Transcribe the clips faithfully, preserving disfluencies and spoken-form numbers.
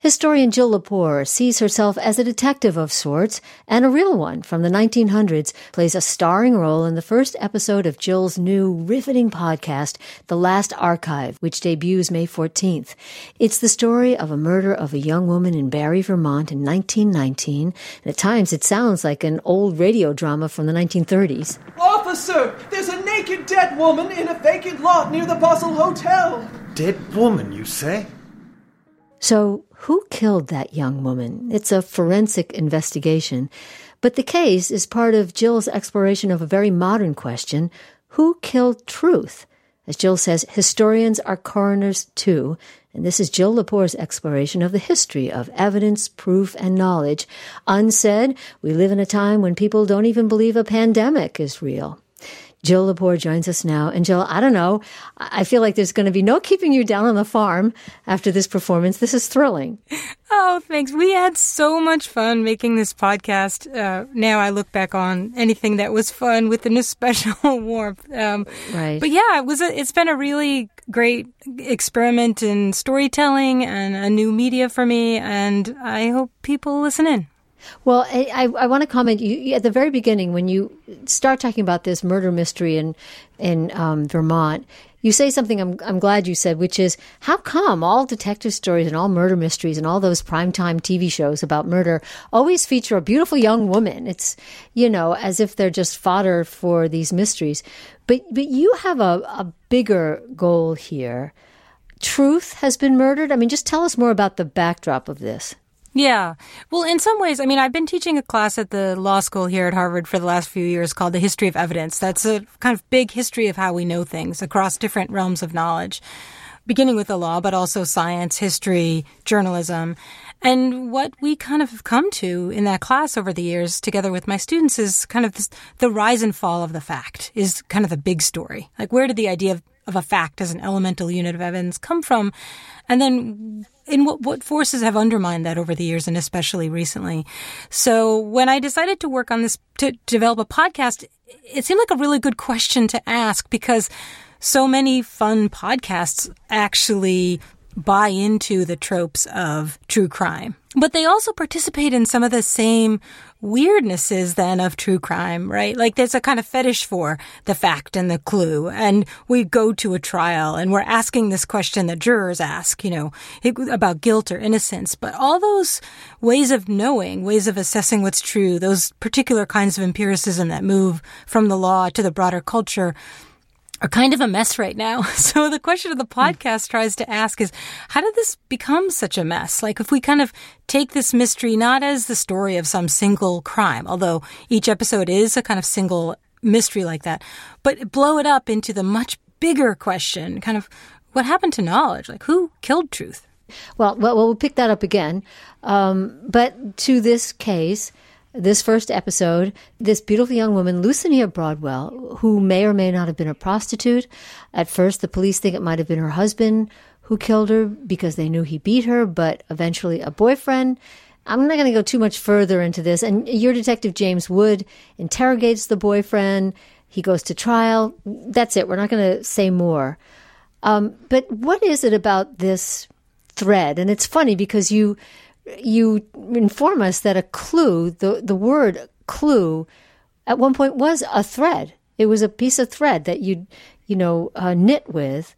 Historian Jill Lepore sees herself as a detective of sorts, and a real one from the nineteen hundreds plays a starring role in the first episode of Jill's new riveting podcast, The Last Archive, which debuts May fourteenth. It's the story of a murder of a young woman in Barre, Vermont in nineteen nineteen. And at times it sounds like an old radio drama from the nineteen thirties. Officer, there's a naked dead woman in a vacant lot near the Bustle Hotel. Dead woman, you say? So, who killed that young woman? It's a forensic investigation. But the case is part of Jill's exploration of a very modern question: who killed truth? As Jill says, historians are coroners too. And this is Jill Lepore's exploration of the history of evidence, proof, and knowledge. Unsaid, we live in a time when people don't even believe a pandemic is real. Jill Lepore joins us now. And Jill, I don't know, I feel like there's going to be no keeping you down on the farm after this performance. This is thrilling. Oh, thanks. We had so much fun making this podcast. Uh, now I look back on anything that was fun with an special warmth. Um, right. But yeah, it was. A, it's been a really great experiment in storytelling and a new media for me. And I hope people listen in. Well, I, I, I want to comment, you, you, at the very beginning, when you start talking about this murder mystery in in um, Vermont, you say something I'm, I'm glad you said, which is, how come all detective stories and all murder mysteries and all those primetime T V shows about murder always feature a beautiful young woman? It's, you know, as if they're just fodder for these mysteries. But, but you have a, a bigger goal here. Truth has been murdered? I mean, just tell us more about the backdrop of this. Yeah. Well, in some ways, I mean, I've been teaching a class at the law school here at Harvard for the last few years called The History of Evidence. That's a kind of big history of how we know things across different realms of knowledge, beginning with the law, but also science, history, journalism. And what we kind of have come to in that class over the years, together with my students, is kind of this, the rise and fall of the fact is kind of the big story. Like, where did the idea of, of a fact as an elemental unit of evidence come from? And then in what, what forces have undermined that over the years, and especially recently. So when I decided to work on this, to develop a podcast, it seemed like a really good question to ask, because so many fun podcasts actually buy into the tropes of true crime. But they also participate in some of the same weirdnesses then of true crime, right? Like, there's a kind of fetish for the fact and the clue. And we go to a trial and we're asking this question that jurors ask, you know, about guilt or innocence. But all those ways of knowing, ways of assessing what's true, those particular kinds of empiricism that move from the law to the broader culture, are kind of a mess right now. So the question of the podcast mm. tries to ask is, how did this become such a mess? Like, if we kind of take this mystery not as the story of some single crime, although each episode is a kind of single mystery like that, but blow it up into the much bigger question, kind of what happened to knowledge? Like, who killed truth? Well, well, we'll pick that up again. Um, but to this case, this first episode, this beautiful young woman, Lucinia Broadwell, who may or may not have been a prostitute. At first, the police think it might have been her husband who killed her because they knew he beat her, but eventually a boyfriend. I'm not going to go too much further into this. And your detective, James Wood, interrogates the boyfriend. He goes to trial. That's it. We're not going to say more. Um, but what is it about this thread? And it's funny because you... You inform us that a clue, the, the word clue, at one point was a thread. It was a piece of thread that you'd, you know, uh, knit with.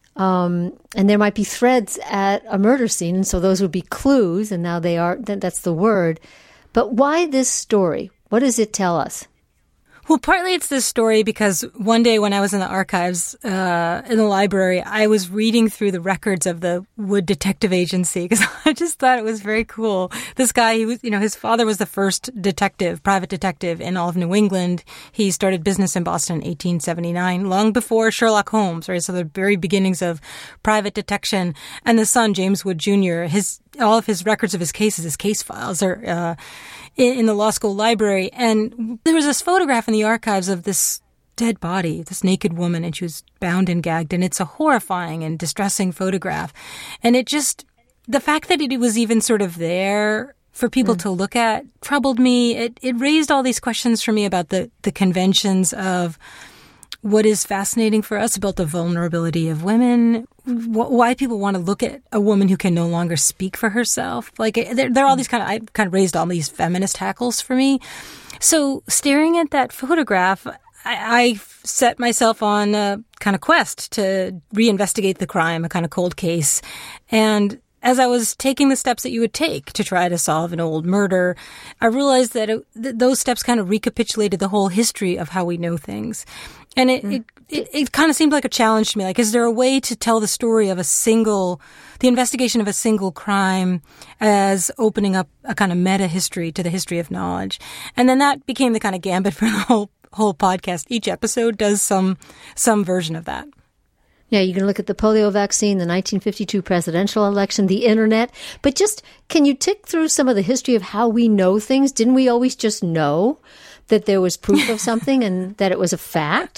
Um, and there might be threads at a murder scene, and so those would be clues, and now they are, that, that's the word. But why this story? What does it tell us? Well, partly it's this story because one day when I was in the archives uh, in the library, I was reading through the records of the Wood Detective Agency because I just thought it was very cool. This guy, he was, you know, his father was the first detective, private detective in all of New England. He started business in Boston in eighteen seventy-nine, long before Sherlock Holmes, right? So the very beginnings of private detection. And the son, James Wood Junior, his all of his records of his cases, his case files are uh, in, in the law school library. And there was this photograph in the archives of this dead body, this naked woman, and she was bound and gagged. And it's a horrifying and distressing photograph. And it just, the fact that it was even sort of there for people mm. to look at troubled me. It, it raised all these questions for me about the, the conventions of what is fascinating for us about the vulnerability of women, wh- why people want to look at a woman who can no longer speak for herself. Like, there, there are all these kind of, I kind of raised all these feminist hackles for me. So staring at that photograph, I, I set myself on a kind of quest to reinvestigate the crime, a kind of cold case. And as I was taking the steps that you would take to try to solve an old murder, I realized that it, th- those steps kind of recapitulated the whole history of how we know things. And it, mm. it, it, it kind of seemed like a challenge to me. Like, is there a way to tell the story of a single, the investigation of a single crime as opening up a kind of meta history to the history of knowledge? And then that became the kind of gambit for the whole, whole podcast. Each episode does some, some version of that. Yeah, you can look at the polio vaccine, the nineteen fifty-two presidential election, the internet. But just, can you tick through some of the history of how we know things? Didn't we always just know that there was proof of something and that it was a fact?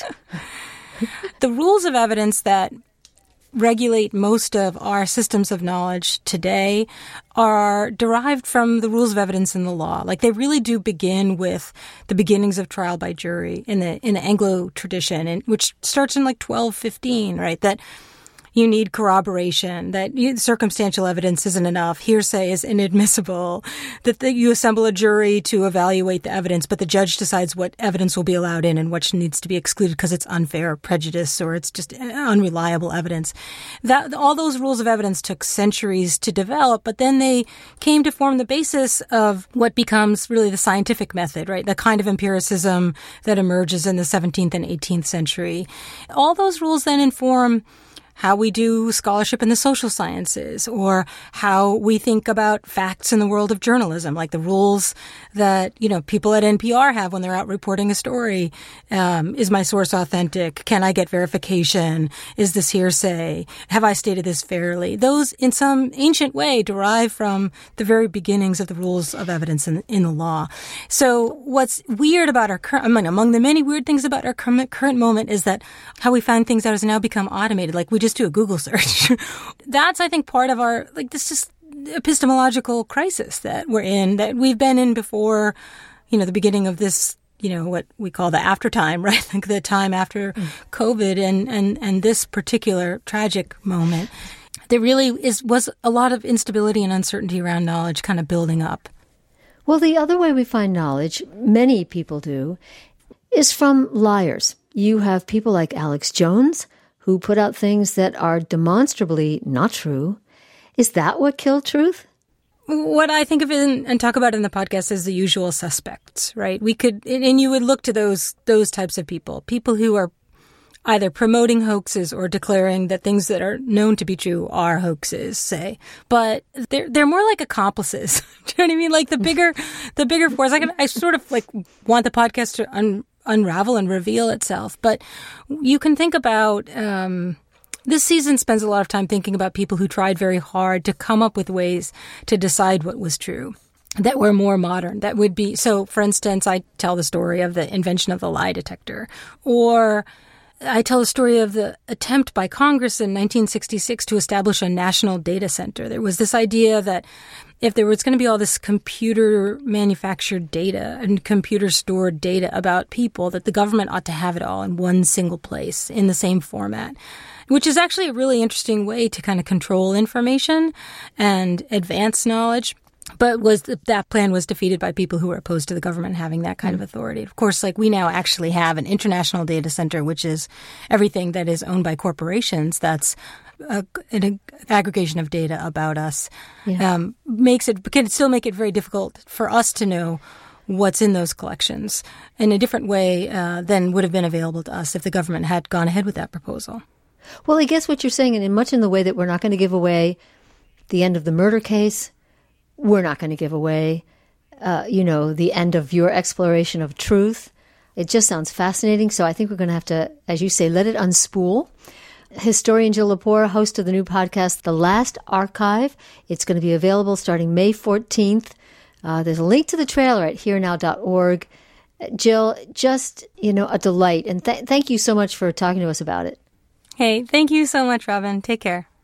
The rules of evidence that regulate most of our systems of knowledge today are derived from the rules of evidence in the law. Like, they really do begin with the beginnings of trial by jury in the in the Anglo tradition, and which starts in like twelve fifteen, right? That you need corroboration, that you, circumstantial evidence isn't enough, hearsay is inadmissible, that the, you assemble a jury to evaluate the evidence, but the judge decides what evidence will be allowed in and what needs to be excluded because it's unfair, prejudice, or it's just unreliable evidence. That all those rules of evidence took centuries to develop, but then they came to form the basis of what becomes really the scientific method, right? The kind of empiricism that emerges in the seventeenth and eighteenth century. All those rules then inform how we do scholarship in the social sciences, or how we think about facts in the world of journalism, like the rules that, you know, people at N P R have when they're out reporting a story. Um, is my source authentic? Can I get verification? Is this hearsay? Have I stated this fairly? Those, in some ancient way, derive from the very beginnings of the rules of evidence in, in the law. So what's weird about our current, among, among the many weird things about our current, current moment is that how we find things out has now become automated. Like, we just do a Google search. That's, I think, part of our, like, this just epistemological crisis that we're in, that we've been in before, you know, the beginning of this, you know, what we call the after time, right? Like the time after mm. COVID and, and, and this particular tragic moment. There really is was a lot of instability and uncertainty around knowledge kind of building up. Well, the other way we find knowledge, many people do, is from liars. You have people like Alex Jones, who put out things that are demonstrably not true. Is that what killed truth? What I think of in, and talk about in the podcast is the usual suspects, right? We could, and you would look to those those types of people, people who are either promoting hoaxes or declaring that things that are known to be true are hoaxes, say. But they're they're more like accomplices. Do you know what I mean? Like the bigger the bigger force. I can I sort of like want the podcast to un, unravel and reveal itself. But you can think about um, this season spends a lot of time thinking about people who tried very hard to come up with ways to decide what was true that were more modern. That would be, so for instance, I tell the story of the invention of the lie detector, or I tell the story of the attempt by Congress in nineteen sixty-six to establish a national data center. There was this idea that if there was going to be all this computer manufactured data and computer stored data about people, that the government ought to have it all in one single place in the same format, which is actually a really interesting way to kind of control information and advance knowledge. But was that plan was defeated by people who were opposed to the government having that kind mm. of authority. Of course, like we now actually have an international data center, which is everything that is owned by corporations. That's a, an aggregation of data about us. Yeah. Um, makes it can still make it very difficult for us to know what's in those collections in a different way uh, than would have been available to us if the government had gone ahead with that proposal. Well, I guess what you're saying, and in much in the way that we're not going to give away the end of the murder case. We're not going to give away, uh, you know, the end of your exploration of truth. It just sounds fascinating. So I think we're going to have to, as you say, let it unspool. Historian Jill Lepore, host of the new podcast, The Last Archive. It's going to be available starting May fourteenth. Uh, there's a link to the trailer at here now dot org. Jill, just, you know, a delight. And th- thank you so much for talking to us about it. Hey, thank you so much, Robin. Take care.